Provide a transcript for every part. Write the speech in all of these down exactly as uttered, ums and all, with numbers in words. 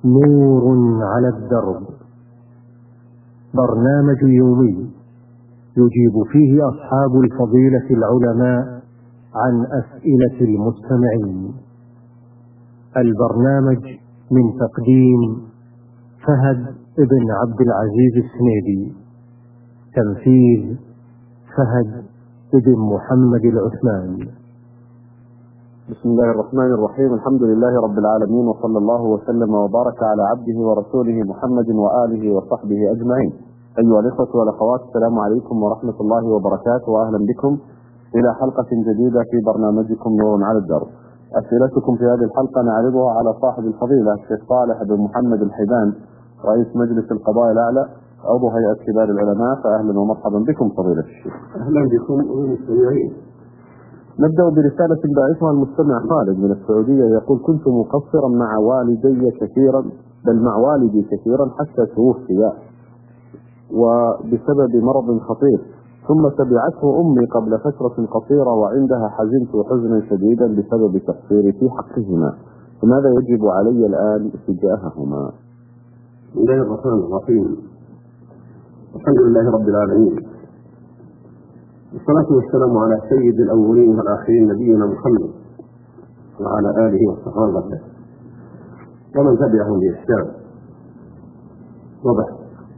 نور على الدرب، برنامج يومي يجيب فيه أصحاب الفضيلة العلماء عن أسئلة المستمعين. البرنامج من تقديم فهد بن عبد العزيز السنيدي، تنفيذ فهد بن محمد العثمان. بسم الله الرحمن الرحيم. الحمد لله رب العالمين، وصلى الله وسلم وبارك على عبده ورسوله محمد وآله وصحبه أجمعين. أيها الإخوة والأخوات، السلام عليكم ورحمة الله وبركاته، وأهلا بكم إلى حلقة جديدة في برنامجكم نور على الدرب. أسئلتكم في هذه الحلقة نعرضها على صاحب الفضيلة الشيخ صالح بن محمد الحيدان، رئيس مجلس القضاء الأعلى، عضو هيئة كبار العلماء. فأهلا ومرحبا بكم فضيلة الشيخ. أهلا بكم المستمعين. نبدأ برسالة باعثها المستمع خالد من السعودية، يقول: كنت مقصرا مع والدي كثيرا، بل مع والدي كثيرا حتى توفي وبسبب مرض خطير، ثم تبعته أمي قبل فترة قصيرة، وعندها حزنت حزنا شديدا بسبب تقصيري في حقهما، فماذا يجب علي الآن تجاههما؟ بسم الله الرحمن الرحيم. الحمد لله رب العالمين، والصلاة والسلام على سيد الأولين والآخرين نبينا محمد وعلى آله وصحبه ومن تبعهم بإحسان. وبعد،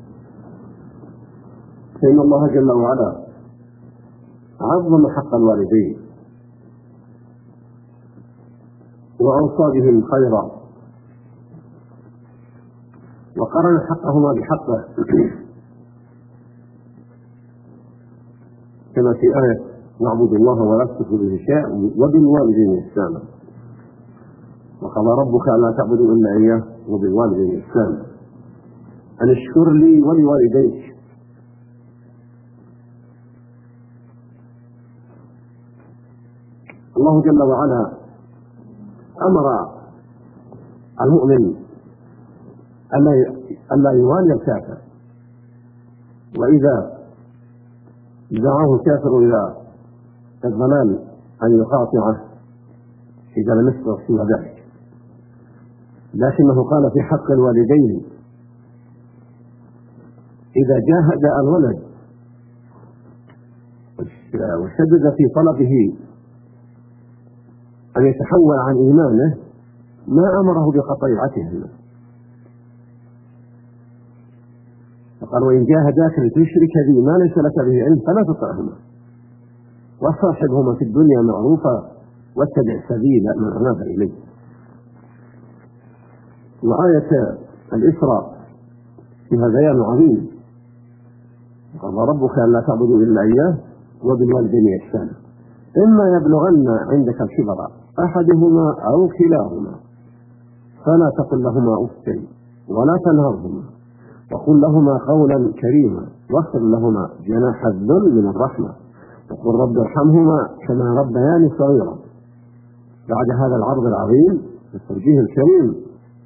فإن الله جل وعلا عظم حق الوالدين وأوصى بهم خيرا، وقرن حقهما بحقه، كما في آية: نعبد الله ولا نشرك به شيئا وبالوالدين إحسانا، وقضى ربك ألا تعبدوا إلا إياه وبالوالدين إحسانا، أن اشكر لي ولوالديك. الله جل وعلا أمر المؤمن ألا يوالي الكافر، وإذا دعاه الكافر إلى الضلال أن يقاطعه إذا لم يستطع سوى ذلك، لكنه قال في حق الوالدين: إذا جاهد الولد وشدد في طلبه أن يتحول عن إيمانه ما أمره بقطيعته، فقال: وإن جاهداك لتشرك بي ما ليس لك به علم فلا تطعهما، وصاحبهما في الدنيا معروفا، واتبع سبيل من أناب إليه. وآية الإسراء فيها بيان عظيم: قضى ربك ألا تعبدوا إلا إياه وبالوالدين إحسانا، إما يبلغن عندك الكبر أحدهما أو كلاهما فلا تقل لهما أف ولا تنهرهما، وقل لهما قولا كريما، واخفض لهما جناح الذل من الرحمة، وقل رب ارحمهما كما ربياني صغيرا. بعد هذا العرض العظيم والتوجيه الكريم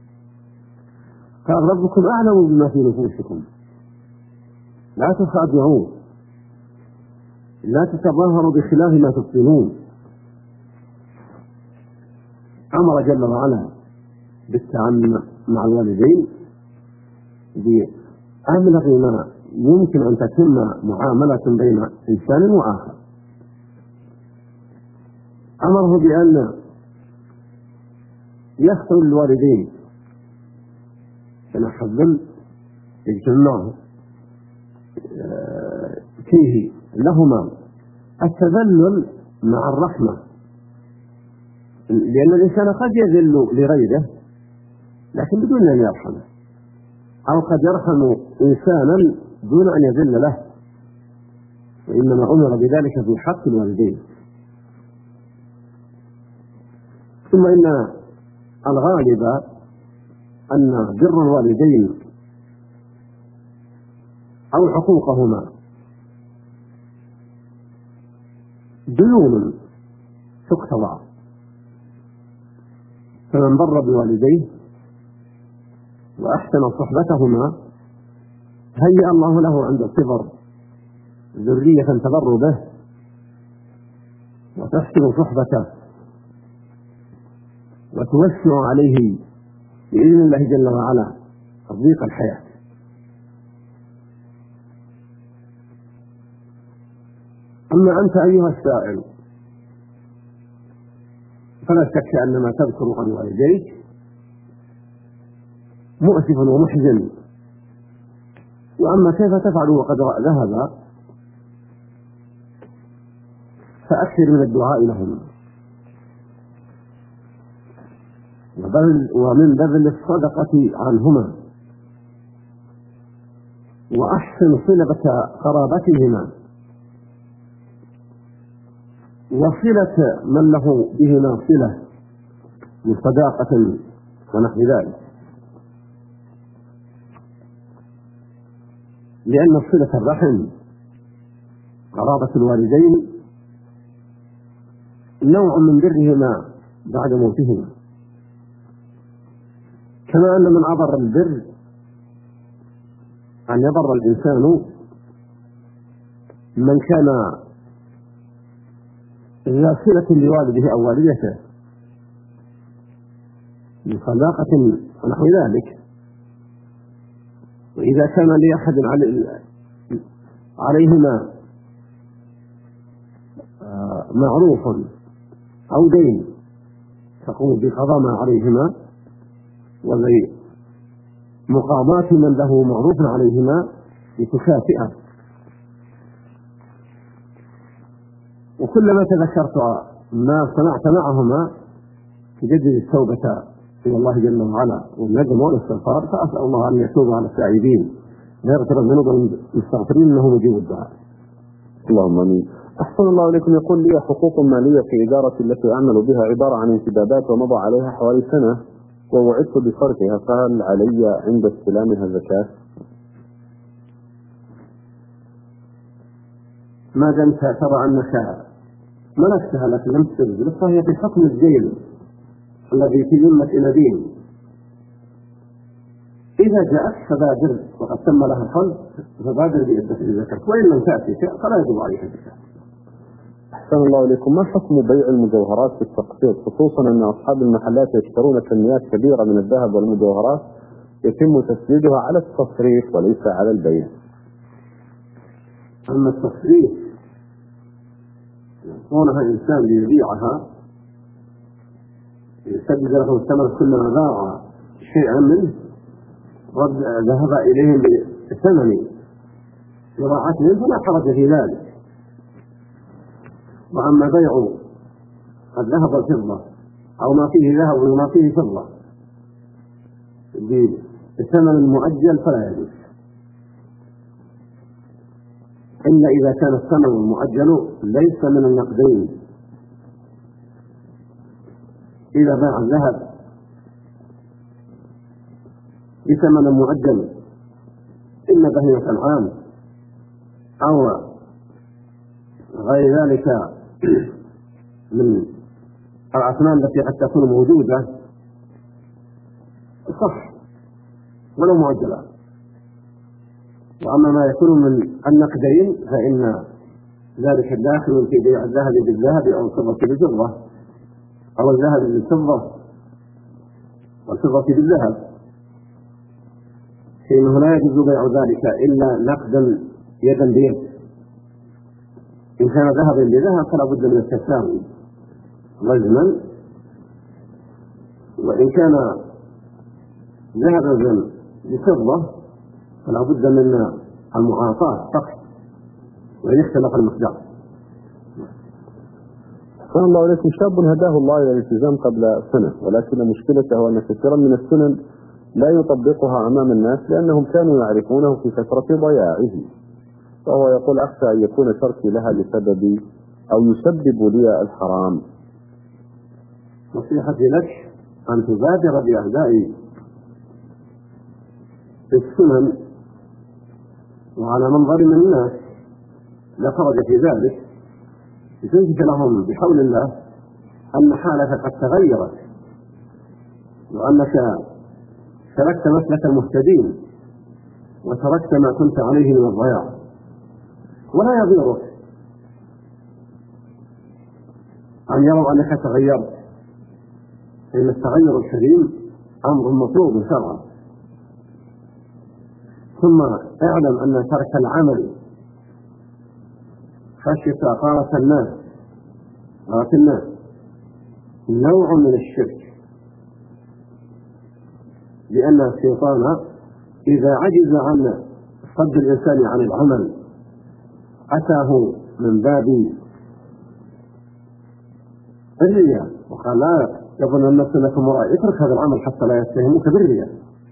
قال: ربكم أعلم بما في نفوسكم لا تخادعوه، لا تتظاهروا بخلاف ما تبطنون. أمر جل وعلا بالتعامل مع الوالدين بأبلغ ما يمكن أن تتم معاملة بين إنسان وآخر. أمره بأن يخطر الوالدين جناح الذل يجتمعه فيه لهما التذلل مع الرحمة، لأن الإنسان قد يذل لغيره لكن بدون أن يرحمه، أو قد يرحم إنسانا دون أن يذل له، وإنما أمر بذلك في حق الوالدين. ثم إن الغالب أن بر الوالدين أو حقوقهما ديون تقتضى، فمن بر بوالديه وأحسن صحبتهما هيأ الله له عند الكبر ذرية تبر به وتحسن صحبته وتوسع عليه بإذن الله جل وعلا تضييق الحياة. أما أنت أيها السائل فلا شك أن ما تذكر عن والديك مؤسف ومحزن، وأما كيف تفعل وقد ذهب فأكثر من الدعاء لهم ومن بذل الصدقة عنهما، وأحسن صلة قرابتهما وصلة من له بهما صلة من صداقة ونحو ذلك، لأن صلة الرحم قرابة الوالدين نوع من برهما بعد موتهما، كما أن من أضر البر أن يضر الإنسان من كان ذا صلة لوالده أو والدته من صداقة ونحو ذلك. وإذا كان لأحد عليهما معروف أو دين تقوم بقضاء ما عليهما وبمقاضاة من له معروف عليهما لتكافئه. وكلما تذكرت ما صنعت معهما تجدد التوبة إلى الله جل وعلا والندم والاستغفار، فأسأل الله أن يتوب على التائبين ويغفر الذنوب المستغفرين إنه مجيب الدعاء. اللهم آمين. أحسن الله إليكم. يقول لي حقوق مالية في إدارة التي أعمل بها عبارة عن انتدابات ومضى عليها حوالي سنة ووعدت بصرفها، فهل علي عند استلامها زكاة؟ ما دمت ترى أنك ملكتها لكن لم تسجل فهي في حكم الدين الذي في ذمة إلى دين. إذا جاءت فبادر وقد تم لها الحل فبادر بإدخال الزكاة، وإن لم تأتي فلا يجب عليك الزكاة. أحسن الله إليكم. ما حكم بيع المجوهرات في التقسيط، خصوصا أن أصحاب المحلات يشترون كميات كبيرة من الذهب والمجوهرات يتم تسديدها على التصريف وليس على البيع؟ أما التصريف يعطونها إنسان ليبيعها يسدد له الثمن كلما باع شيئا منه رد ذهب إليهم بثمن بضاعة منه فلا حرج في ذلك. وأما بيع الذهب والفضة أو ما فيه ذهب وما فيه فضة بثمن مؤجل فلا يجوز، إلا إذا كان الثمن المؤجل ليس من النقدين. إذا باع الذهب بثمن مؤجل إما بهيمة العام أو غير ذلك من الأثمان التي قد تكون موجودة صح ولو مؤجلة. وأما ما يكون من النقدين فإن ذلك الداخل في بيع الذهب بالذهب أو الفضة بالفضة أو الذهب بالفضة والفضة بالذهب، فإنه لا يجوز بيع ذلك إلا نقدا يدا بيد. إن كان ذهبا بذهب فلا بد من التساوي لازما، وإن كان ذهبا بفضة فلا بد من المعاطاة فقط وإن اختلف المقدار. أحسن الله إليكم. شاب هداه الله إلى الالتزام قبل سنة، ولكن مشكلته أن كثيرا من السنن لا يطبقها أمام الناس لأنهم كانوا يعرفونه في كثرة ضياعه، فهو يقول أخشى أن يكون تركي لها بسبب أو يسبب لي الحرام. نصيحتي لك أن تبادر بأداء السنن وعلى منظر من الناس لخرج في ذلك، لتنجد لهم بحول الله أن حالك قد تغيرت وأنك سلكت مسلك المهتدين وتركت ما كنت عليه من الضياع، ولا يضيرك أن يروا أنك تغيرت، فإن التغير الكريم أمر مطلوب شرعا. ثم اعلم أن ترك العمل خشية قارة الناس قارة الناس نوع من الشرك، لأن الشيطان إذا عجز عن صد الإنسان عن العمل أتاه من باب الرياء وقال لا يظن الناس لكم مرائي، اترك هذا العمل حتى لا يتهموك بالرياء.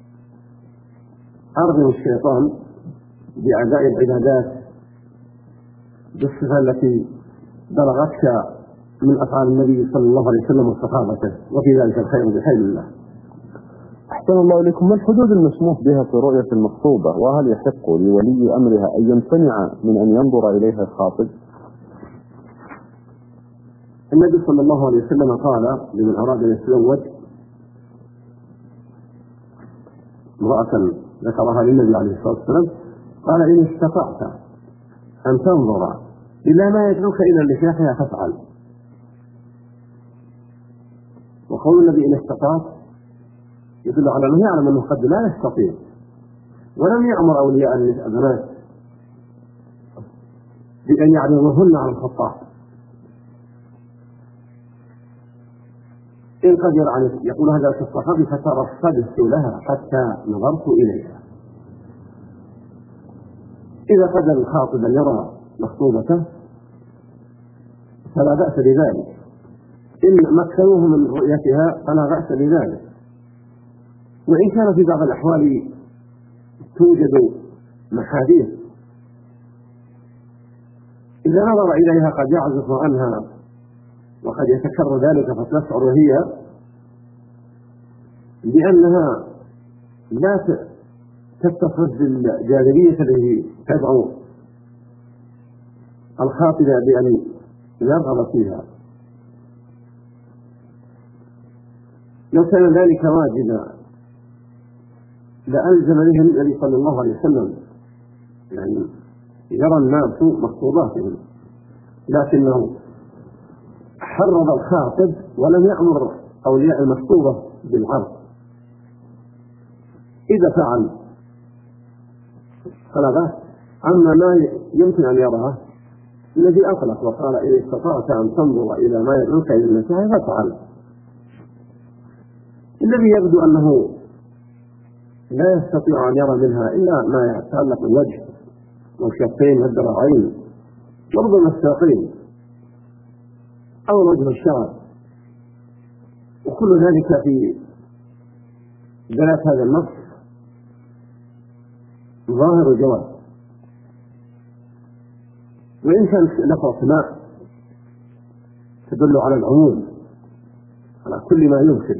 أرغم الشيطان بأداء العبادات بالصفة التي بلغتك من أفعال النبي صلى الله عليه وسلم وصحابته، وفي ذلك الخير بحول الله. أحسن الله إليكم. ما الحدود المسموح بها في رؤية المخطوبة؟ وهل يحق لولي أمرها أن يمتنع من أن ينظر إليها الخاطب؟ النبي صلى الله عليه وسلم قال لمن أراد أن يتزوج امرأة ذكرها للنبي عليه الصلاة والسلام، قال إن استطعت أن تنظر إلا ما يدعوك إلى نكاحها فافعل. وقول النبي إن استطعت يدل على أنه يعلم أنه قد لا يستطيع، ولم يأمر أولياء البنات بأن يعرضوهن على الخطاب. إن قدر على يقول هذا في الصحابي فترصدت لها حتى نظرت إليها. إذا قدر الخاطب أن يرى مخطوبته فلا بأس بذلك، إن مكنوه من رؤيتها فلا بأس بذلك. وإن كان في بعض الأحوال توجد محاذير، إذا نظر إليها قد يعزف عنها وقد يتكرر ذلك فتشعر هي بأنها لا تتصف بالجاذبية التي تدعو الخاطب بأن يرغب فيها. لو كان ذلك واجبا لألزم به النبي صلى الله عليه وسلم، يعني يرى الناس مخطوباتهم، لكنه حرض الخاطب ولم يأمر أولياء المخطوبة بالعرض. إذا فعل فلا بأس. أما ما يمكن أن يراه الذي أطلق وقال إن استطعت أن تنظر إلى ما يدعوك إلى النكاح فافعل، الذي يبدو أنه لا يستطيع أن يرى منها إلا ما يتعلق بالوجه والكفين والذراعين وربما الساقين أو الوجه الشعر، وكل ذلك في دلالة هذا النص ظاهر الجواز. وإن كان لفظ ماء تدل على العموم على كل ما يمكن،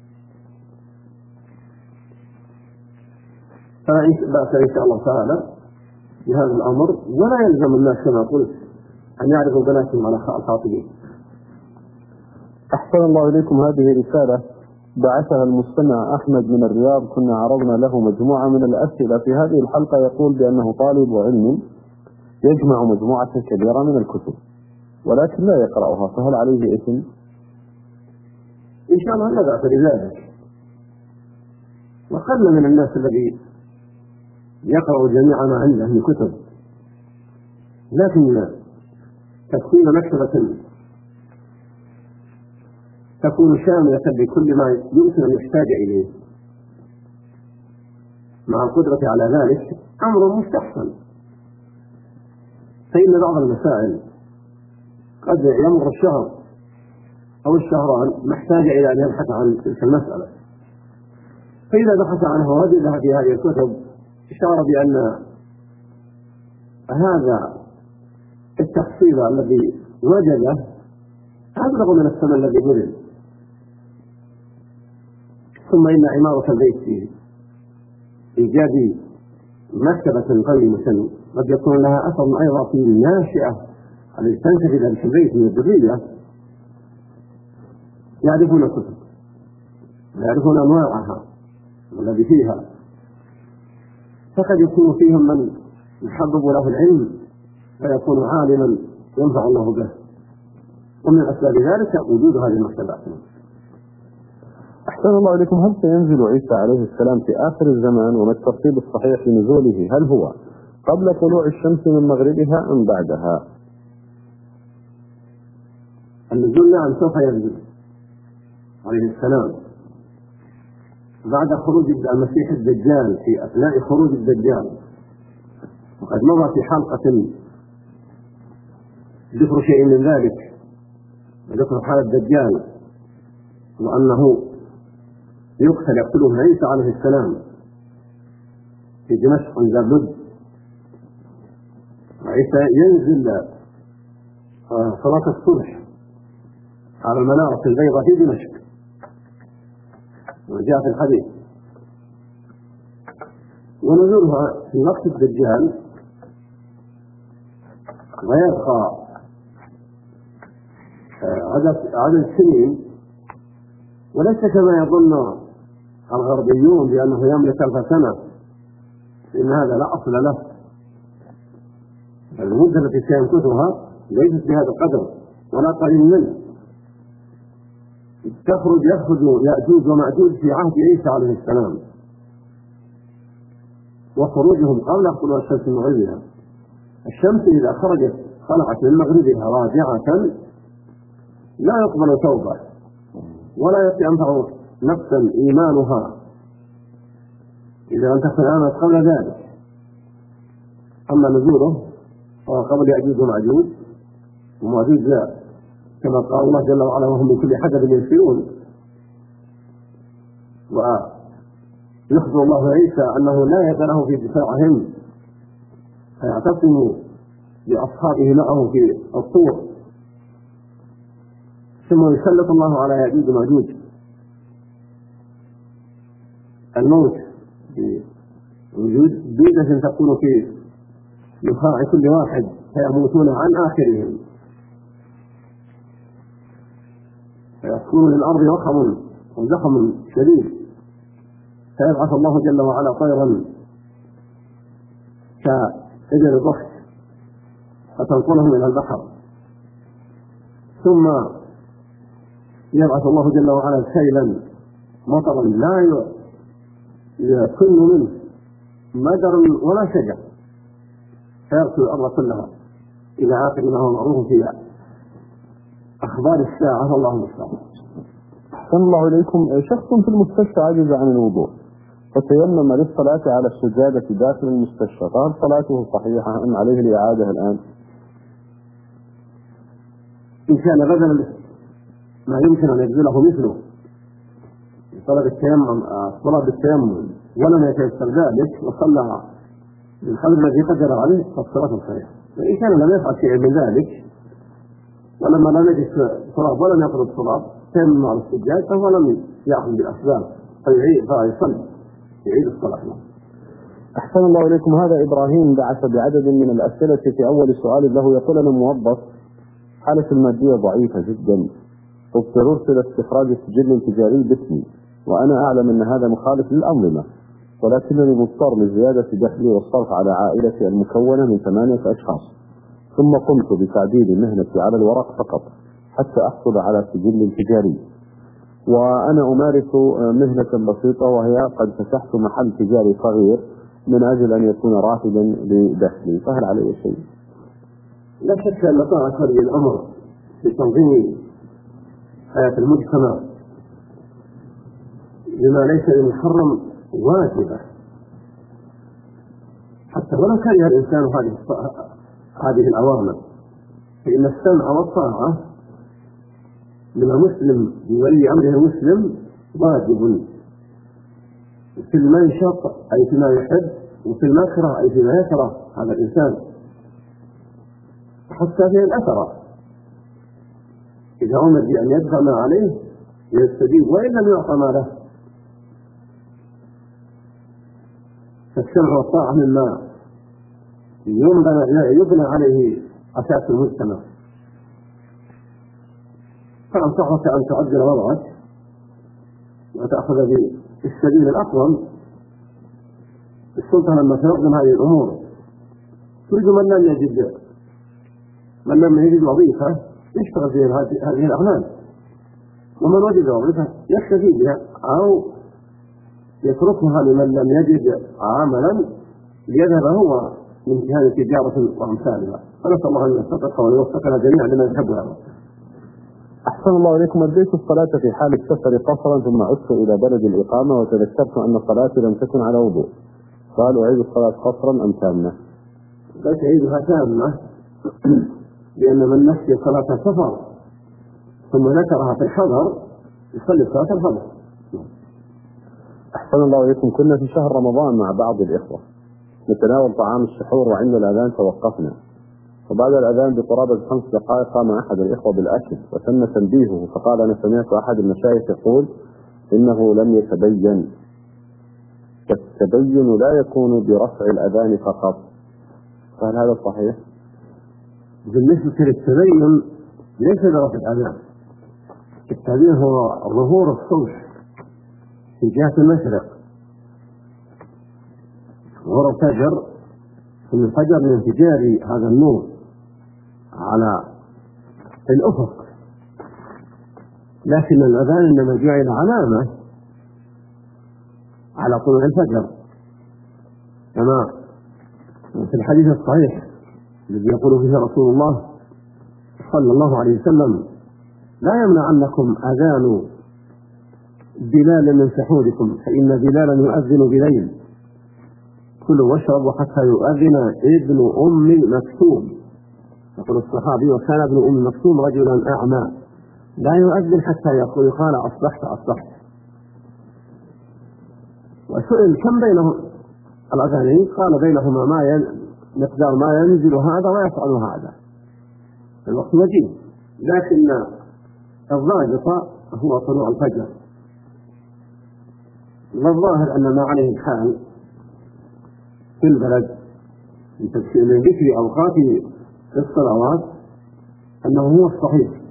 فلا بأس إن شاء الله تعالى بهذا الأمر، ولا يلزم الناس كما قلت أن يعرضوا بناتهم على الخاطبين. أحسن الله إليكم. هذه رسالة بعثها المستمع أحمد من الرياض، كنا عرضنا له مجموعة من الأسئلة في هذه الحلقة. يقول بأنه طالب علم يجمع مجموعة كبيرة من الكتب ولكن لا يقرأها، فهل عليه إثم؟ إن شاء الله لا بأس بذلك، وقل من الناس الذي يقرأ جميع ما عنده من كتب، لكن تكون مكتبة تكون شاملة لكل ما يمكن أن يحتاج إليه مع القدرة على ذلك أمر مستحسن. فإن بعض المسائل قد يمر الشهر أو الشهران محتاج إلى أن يبحث عن تلك المسألة، فإذا بحث عنها وجدها في هذه الكتب اشار بأن هذا التحصيل الذي وجده أبلغ من الثمن الذي بذل. ثم إن عمارة البيت في إيجاد مكتبة قيمة قد يكون لها أثر أيضا في الناشئة التي تنتج ذلك البيت من الذرية، يعرفون الكتب ويعرفون أنواعها والذي فيها، فقد يكون فيهم من يحبب له العلم فيكون عالما ينفع الله به، ومن أسباب ذلك وجود هذه المكتبات. أحسن الله إليكم، هل سينزل عيسى عليه السلام في آخر الزمان؟ وما الترتيب الصحيح في نزوله؟ هل هو قبل طلوع الشمس من مغربها أم بعدها؟ النزول نعم سوف ينزل عليه السلام بعد خروج المسيح الدجال، في أثناء خروج الدجال. وقد مضى في حلقة ذكر شيء من ذلك، ذكر حال الدجال وأنه يقتل يقتله عيسى عليه السلام في دمشق عند لد. عيسى ينزل صلاة الصبح على المنارة البيضاء في دمشق، وجاء في الحديث. ونزولها في وقت الدجال، ويبقى عدد عدد سنين، وليس كما يظن الغربيون بأنه يملك ألف سنة، إن هذا لا أصل له. المدة التي سيمكثها ليست بهذا القدر ولا قليل منه. تخرج يخرج يأجوج ومأجوج في عهد عيسى عليه السلام، وخروجهم قبل طلوع الشمس من مغربها. الشمس إذا خرجت طلعت من مغربها راجعة لا يقبل توبة ولا ينفع نفسا إيمانها إذا لم تكن آمنت قبل ذلك. أما نزوله فهو قبل يأجوج ومأجوج، ومأجوج لا، كما قال الله جل وعلا: وهم من كل حدب ينسلون. ويخبر الله عيسى أنه لا يد له في دفاعهم، فيعتصم بأصحابه معه في الطور، ثم يسلط الله على يأجوج ومأجوج الموت بوجود دودة تكون في نخاع كل واحد، فيموتون عن آخرهم، فيكون للأرض وخم وزخم شديد، فيبعث الله جل وعلا طيرا كإبل الضخ فتنقلهم إلى البحر، ثم يبعث الله جل وعلا سيلا مطرا لا يكن منه مدر ولا شجر، فيغسل الأرض كلها إلى آخر ما هو معروف في أخبار الساعة، والله المستعان. أحسن الله إليكم، شخص في المستشفى عجز عن الوضوء فتيمم للصلاة على السجادة داخل المستشفى، فهل صلاته صحيحة أم عليه الإعادة الآن؟ إن كان بدلا ما يمكن أن يبذله مثله طلب التيمم، الصلاة بالتيمم ولم يتيسر ذلك وصلى بالقدر الذي قدر عليه فالصلاة صحيحة. وإن كان لم يفعل شيء من ذلك ولما لم يجد صلاة ولم يقرب الصلاة تيمم على السجاد فهو لم يأخذ بالأسباب فيصلي يعيد الصلاة. أحسن الله إليكم، هذا إبراهيم بعث بعدد من الأسئلة. في أول سؤال له يقول: أنا موظف، حالة المادية ضعيفة جدا، اضطررت إلى استخراج السجل التجاري باسمي، وأنا أعلم أن هذا مخالف للأنظمة، ولكنني مضطر لزيادة دخلي والصرف على عائلتي المكونة من ثمانية أشخاص، ثم قمت بتعديل مهنتي على الورق فقط حتى أحصل على سجل تجاري، وأنا أمارس مهنة بسيطة وهي قد فتحت محل تجاري صغير من أجل أن يكون رافدا لدخلي، فهل علي شيء؟ لا شك أن طاعة ولي الأمر في تنظيم حياة المجتمع لما ليس للمحرم واجبة، حتى ولو كره الإنسان هذه هذه الأوامر، فإن السمع والطاعة لما مسلم بولي أمره المسلم واجب في المنشط أي فيما يحب، وفي المكره أي فيما يكره هذا الإنسان، حتى في الأثر إذا أمر بأن يدفع ما عليه يستجيب وإن لم يعطى ما له. فالسمع والطاعة مما يبنى عليه أساس المجتمع، فأنصحك أن تعدل وضعك وتأخذ بالسبيل الأقوم. السلطة لما تنظم هذه الأمور تريد من لم يجد من لم يجد وظيفة يشتغل في هذه الأعمال، ومن وجد وظيفة يكتفي بها أو يتركها لمن لم يجد عملا ليذهب هو من جهة تجارة وأمثالها. فنسأل الله أن يوفقك ويوفقنا جميعا لمن يحب هذا. أحسن الله إليكم. أديت الصلاة في حال السفر قصرا ثم عدت إلى بلد الإقامة وتذكرت أن صلاتي لم تكن على وضوء، قال أعيد الصلاة قصرا أم تامة؟ بل تعيدها تامة، لأن من نسي صلاة السفر ثم ذكرها في الحضر يصلي صلاة الحضر. أحسن الله إليكم. كنا في شهر رمضان مع بعض الإخوة نتناول طعام السحور وعند الأذان توقفنا، وبعد الأذان بقرابة خمس دقائق قام أحد الإخوة بالأكل وتم تنبيهه فقال أنا سمعت أحد المشايخ يقول إنه لم يتبين، التبين لا يكون برفع الأذان فقط، فهل هذا صحيح؟ بالنسبة للتبين ليس برفع الأذان، التبين هو ظهور الصبح في جهة المشرق، ظهور الفجر ثم الفجر من انفجار هذا النور على الأفق، لكن الأذان إنما جعل علامة على طلوع الفجر، كما في الحديث الصحيح الذي يقول فيه رسول الله صلى الله عليه وسلم لا يمنعنكم أذان بلال من سحوركم فإن بلالا يؤذن بليل، كلوا واشربوا حتى يؤذن ابن أم مكتوم. يقول الصحابي وكان ابن أم مكتوم رجلا أعمى لا يؤذن حتى يقول يقال أصبحت أصبحت. وسئل كم بينهم الأذانين قال بينهما ما ين... مقدار ما ينزل هذا ويفعل هذا الوقت وجيه، لكن الضابط هو طلوع الفجر. والظاهر أن ما عليه الحال في البلد من ذكر أوقات الصلوات أنه هو الصحيح،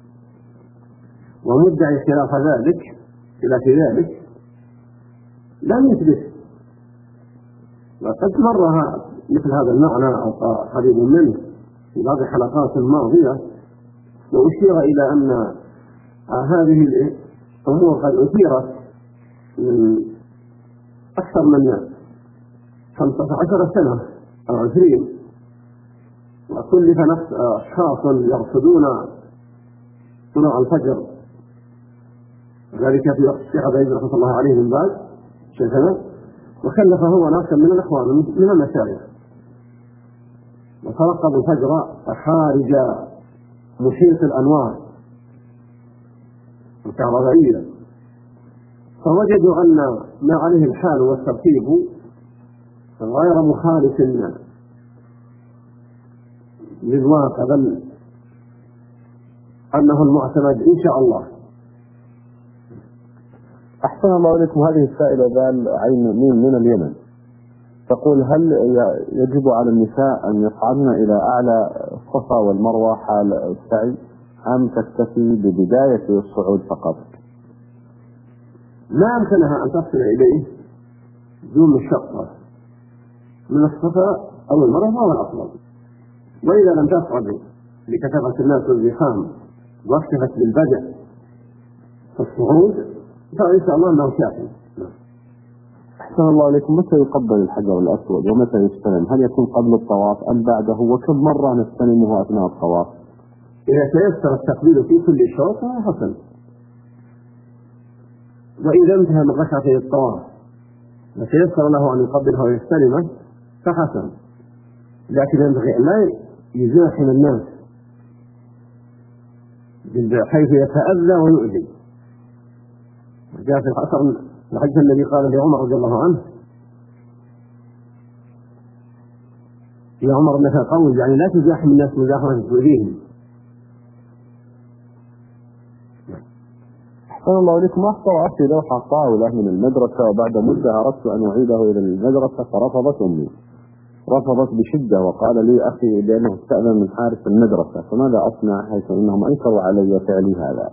ومدعي خلاف ذلك خلاف ذلك لم يثبت. وقد مر مثل هذا المعنى أو قريب منه في بعض الحلقات الماضية، وأشير إلى أن هذه الأمور قد أثيرت من أكثر من خمسة عشر سنة أو عشرين، وكلف نفس أشخاص يرصدون طلوع الفجر، ذلك في وقت الشيخ عبد العزيز رحمة الله عليه من بعد شيخنا، وكلف هو ناسا من الأخوان من المشايخ وترقبوا الفجر خارج محيط الأنوار الكهربائية، فوجدوا أن ما عليه الحال والترتيب غير مخالف للواقع، بل أنه المعتمد إن شاء الله. أحسن الله إليكم. هذه السائلة ذال عين مين من اليمن تقول هل يجب على النساء أن يصعدن إلى أعلى الصفا والمروة حال السعي أم تكتفي ببداية الصعود فقط؟ ما أمكنها أن تصل إليه دون مشقة من الصفا أو المروة هو الأفضل، وإذا لم تصعد لكثرة الناس والزحام واكتفت بالبدء في الصعود فإن شاء الله أنه كافي. أحسن الله عليكم. متى يقبل الحجر الأسود ومتى يستلم؟ هل يكون قبل الطواف أم بعده؟ وكم مرة نستلمه أثناء الطواف؟ إذا تيسر التقبيل في كل شوط فحسن، وإذا انتهى من ركعتي الطواف وتيسر له أن يقبله ويستلمه فحسن، لكن ينبغي أن لا يزاحم الناس حيث يتأذى ويؤذي. جاء في الأثر الحديث الذي قال لعمر رضي الله عنه يا عمر انك قوي يعني لا تزاحم الناس مزاحمة تؤذيهم. أحسن الله إليكم. أخطأ أخي لوحة طاولة من المدرسة وبعد مدة أردت أن أعيده إلى المدرسة فرفضت أمي، رفضت بشدة وقال لي أخي بأنه استأذن من حارس المدرسة، فماذا أصنع حيث أنهم أنكروا علي فعلي هذا؟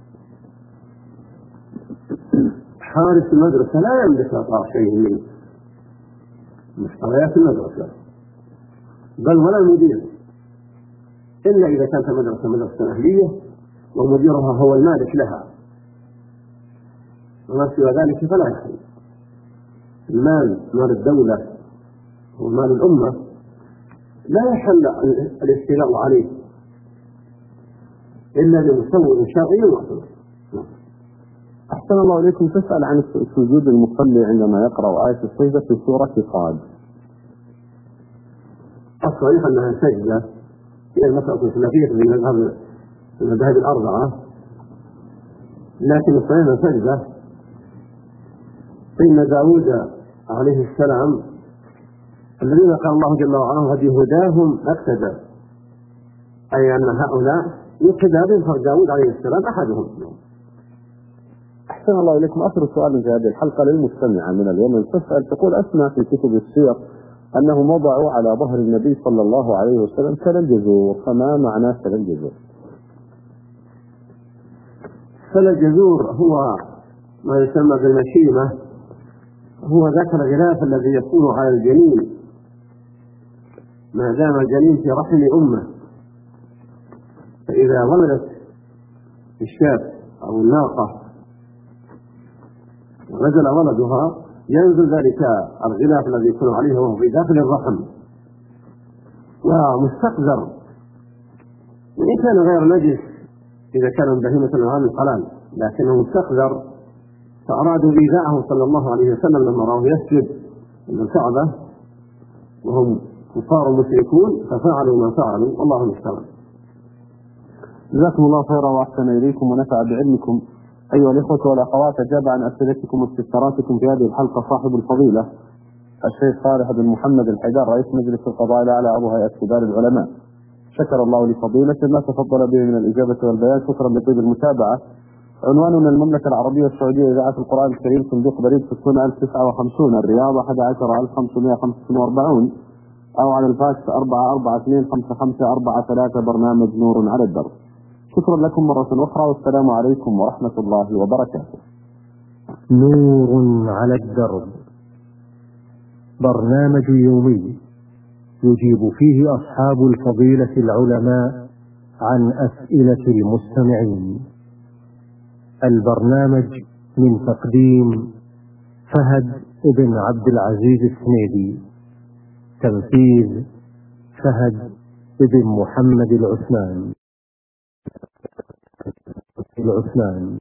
حارس المدرسة لا يملك إعطاء شيء من مشتريات المدرسة بل ولا المدير، إلا إذا كانت المدرسة مدرسة أهلية ومديرها هو المالك لها وما سوى ذلك فلا يحل. المال مال الدولة ومال الأمة لا يحل الاستيلاء عليه إلا لمسوغ شرعي واحد. أحسن الله إليكم. تسأل عن سجود المصلي عندما يقرأ آية السجدة في سورة صاد. الصحيح أنها سجدة هي المسألة الخلافية من المذاهب المذاهب الأربعة، لكن الصحيح أنها سجدة. إن داود عليه السلام الذين قال الله جل وعلا هدي هداهم اقتدى، أي أن هؤلاء يقتدى بهم داود عليه السلام أحدهم. أحسن الله إليكم. آخر سؤال في هذه الحلقة للمستمعة من اليمن تسأل تقول أسمع في كتب السير أنهم وضعوا على ظهر النبي صلى الله عليه وسلم سل الجزور، فما معنى سل الجزور؟ سل الجزور هو ما يسمى بالمشيمة، هو ذاك الغلاف الذي يكون على الجنين ما دام الجنين في رحم أمه، فإذا ولدت الشاة أو الناقة ونزل ولدها ينزل ذلك الغلاف الذي يكون عليه وهو في داخل الرحم ومستقذر، وإن كان غير نجس إذا كان من بهيمة الأنعام الحلال، لكنه مستقذر، فأرادوا إيذاءه صلى الله عليه وسلم لما رأوه يسجد عند الكعبة وهم كفار مشركون ففعلوا ما فعلوا، والله المستعان. جزاكم الله خيرا وأحسن إليكم ونفع بعلمكم. أيها الإخوة والأخوات، أجاب عن أسئلتكم واستفساراتكم في هذه الحلقة صاحب الفضيلة الشيخ صالح بن محمد الحيدر رئيس مجلس القضاء الأعلى أبو هيئة كبار العلماء. شكر الله لفضيلته ما تفضل به من الإجابة والبيان. شكرا لطيب المتابعة. عنواننا المملكة العربية السعودية إذاعة القرآن الكريم، صندوق بريد ستون ألف وتسعة وخمسين الرياض أحد عشر ألف وخمسمائة وخمسة وأربعين، أو على الفاكس أربعة أربعة اثنين خمسة خمسة أربعة ثلاثة، برنامج نور على الدرب. شكرا لكم مرة أخرى والسلام عليكم ورحمة الله وبركاته. نور على الدرب، برنامج يومي يجيب فيه أصحاب الفضيلة العلماء عن أسئلة المستمعين. البرنامج من تقديم فهد بن عبد العزيز السنيدي، تنفيذ فهد بن محمد العثمان العثمان